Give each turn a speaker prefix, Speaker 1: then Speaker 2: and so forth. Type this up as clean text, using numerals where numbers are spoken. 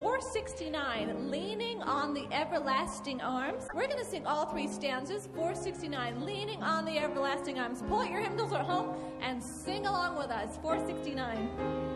Speaker 1: 469, leaning on the everlasting arms. We're going to sing all three stanzas. 469, leaning on the everlasting arms. Pull out your hymnals at home and sing along with us. 469.